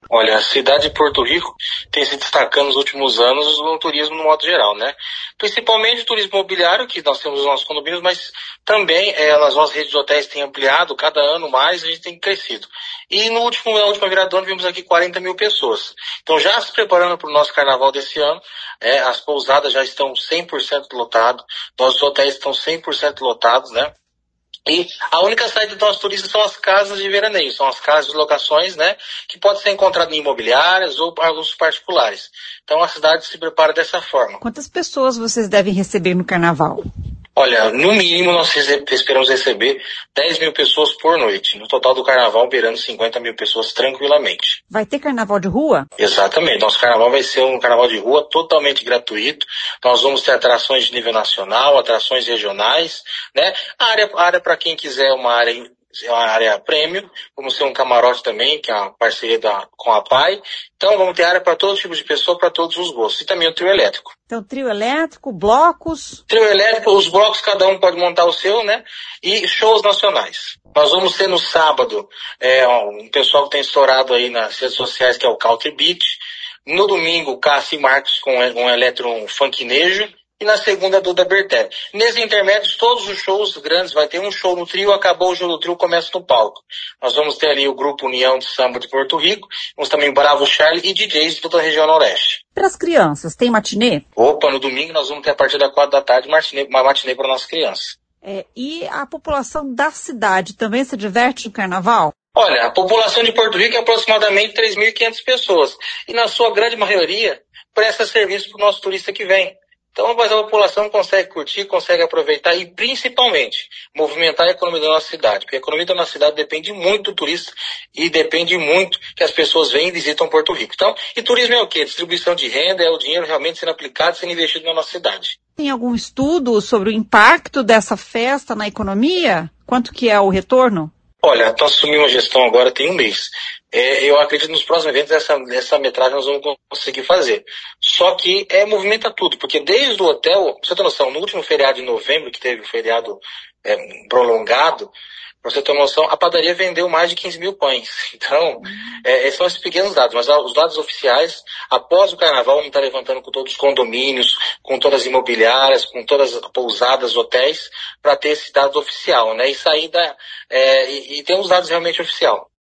Olha, a cidade de Porto Rico tem se destacando nos últimos anos no turismo no modo geral, né? Principalmente o turismo imobiliário, que nós temos os nossos condomínios, mas também as nossas redes de hotéis têm ampliado, cada ano mais a gente tem crescido. E na última virada do ano vimos aqui 40 mil pessoas. Então já se preparando para o nosso carnaval desse ano, as pousadas já estão 100% lotadas, nossos hotéis estão 100% lotados, né? E a única saída dos nossos turistas são as casas de veraneio, são as casas de locações, né, que podem ser encontradas em imobiliárias ou para alguns particulares. Então a cidade se prepara dessa forma. Quantas pessoas vocês devem receber no carnaval? Olha, no mínimo nós esperamos receber 10 mil pessoas por noite. No total do carnaval, beirando 50 mil pessoas tranquilamente. Vai ter carnaval de rua? Exatamente. Nosso carnaval vai ser um carnaval de rua totalmente gratuito. Nós vamos ter atrações de nível nacional, atrações regionais, né? A área para quem quiser é uma área premium, vamos ter um camarote também, que é uma parceria com a PAI. Então vamos ter área para todo tipo de pessoa, para todos os gostos. E também o trio elétrico. Então, trio elétrico, blocos? Trio elétrico, os blocos cada um pode montar o seu, né? E shows nacionais. Nós vamos ter no sábado um pessoal que tem estourado aí nas redes sociais, que é o Country Beat. No domingo, Cassi Marques com um eletro funknejo. E na segunda, Duda Bertelli. Nesses intermédios, todos os shows grandes, vai ter um show no trio, acabou o show do trio, começa no palco. Nós vamos ter ali o grupo União de Samba de Porto Rico, vamos também Bravo Charlie e DJs de toda a região noroeste. Para as crianças, tem matinê? Opa, no domingo nós vamos ter a partir da 4 da tarde uma matinê para nossas crianças. E a população da cidade também se diverte no carnaval? Olha, a população de Porto Rico é aproximadamente 3.500 pessoas. E na sua grande maioria, presta serviço para o nosso turista que vem. Então, mas a população consegue curtir, consegue aproveitar e, principalmente, movimentar a economia da nossa cidade. Porque a economia da nossa cidade depende muito do turista e depende muito que as pessoas venham e visitam Porto Rico. Então, e turismo é o quê? Distribuição de renda, é o dinheiro realmente sendo aplicado, sendo investido na nossa cidade. Tem algum estudo sobre o impacto dessa festa na economia? Quanto que é o retorno? Olha, nós assumimos a gestão agora tem um mês. Eu acredito que nos próximos eventos essa metragem nós vamos conseguir fazer. Só que movimenta tudo, porque desde o hotel, pra você ter noção, no último feriado de novembro, que teve o feriado prolongado, pra você ter noção, a padaria vendeu mais de 15 mil pães. Então, são esses pequenos dados. Mas os dados oficiais, após o carnaval, vamos estar levantando com todos os condomínios, com todas as imobiliárias, com todas as pousadas, hotéis, para ter esse dado oficial, né? E sair e ter os dados realmente oficial.